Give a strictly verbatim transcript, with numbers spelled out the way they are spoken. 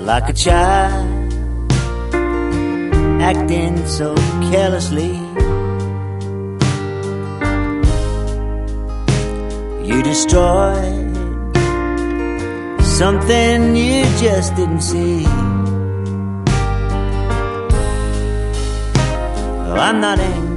like a child, acting so carelessly. You destroyed something you just didn't see. Oh, I'm not angry,